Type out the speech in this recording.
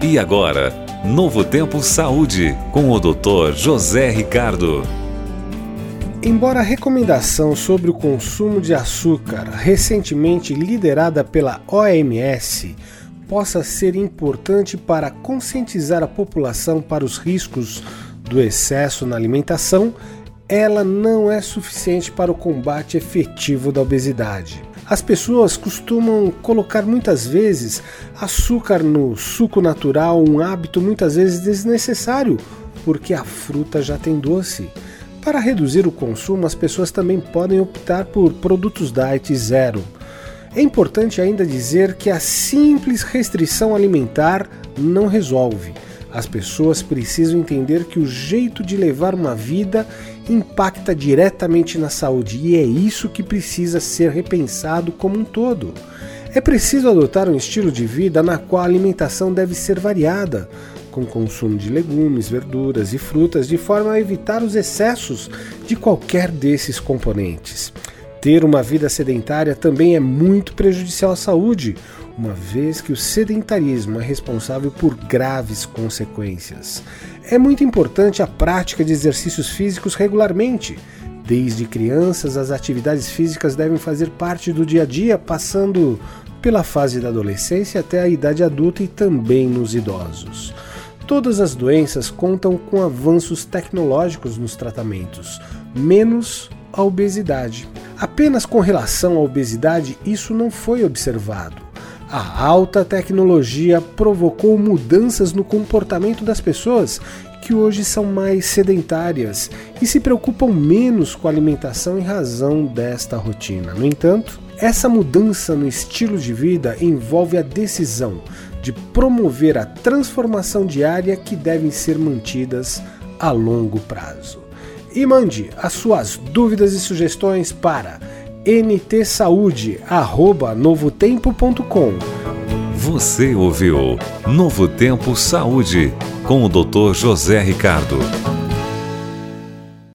E agora, Novo Tempo Saúde, com o Dr. José Ricardo. Embora a recomendação sobre o consumo de açúcar, recentemente liderada pela OMS, possa ser importante para conscientizar a população para os riscos do excesso na alimentação, ela não é suficiente para o combate efetivo da obesidade. As pessoas costumam colocar muitas vezes açúcar no suco natural, um hábito muitas vezes desnecessário, porque a fruta já tem doce. Para reduzir o consumo, as pessoas também podem optar por produtos diet zero. É importante ainda dizer que a simples restrição alimentar não resolve. As pessoas precisam entender que o jeito de levar uma vida impacta diretamente na saúde e é isso que precisa ser repensado como um todo. É preciso adotar um estilo de vida na qual a alimentação deve ser variada, com consumo de legumes, verduras e frutas, de forma a evitar os excessos de qualquer desses componentes. Ter uma vida sedentária também é muito prejudicial à saúde, uma vez que o sedentarismo é responsável por graves consequências. É muito importante a prática de exercícios físicos regularmente. Desde crianças, as atividades físicas devem fazer parte do dia a dia, passando pela fase da adolescência até a idade adulta e também nos idosos. Todas as doenças contam com avanços tecnológicos nos tratamentos, menos a obesidade. Apenas com relação à obesidade, isso não foi observado. A alta tecnologia provocou mudanças no comportamento das pessoas que hoje são mais sedentárias e se preocupam menos com a alimentação em razão desta rotina. No entanto, essa mudança no estilo de vida envolve a decisão de promover a transformação diária que devem ser mantidas a longo prazo. E mande as suas dúvidas e sugestões para ntsaude@novotempo.com. Você ouviu Novo Tempo Saúde, com o Dr. José Ricardo.